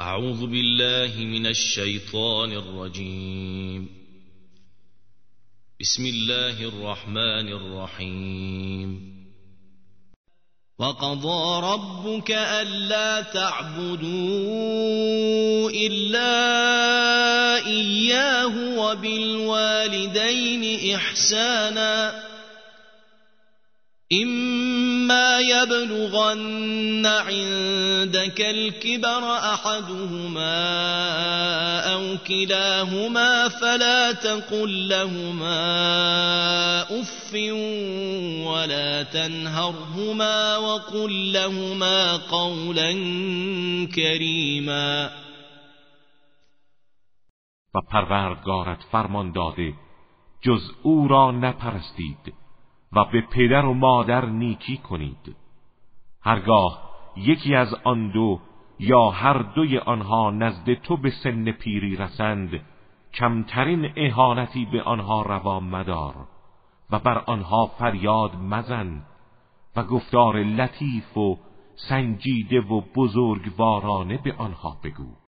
اعوذ بالله من الشیطان الرجیم. بسم الله الرحمن الرحیم. وقضى ربك ألا تعبدوا إلا إياه وبالوالدين إحسانا إما يبلغن عندك الكبر أحدهما أو كلاهما فلا تقل لهما أف ولا تنهرهما وقل لهما قولا كريما. و پروردگارت فرمان داده جز او را نپرستید و به پدر و مادر نیکی کنید. هرگاه یکی از آن دو یا هر دوی آنها نزد تو به سن پیری رسند، کمترین اهانتی به آنها روا مدار و بر آنها فریاد مزن و گفتار لطیف و سنجیده و بزرگوارانه به آنها بگو.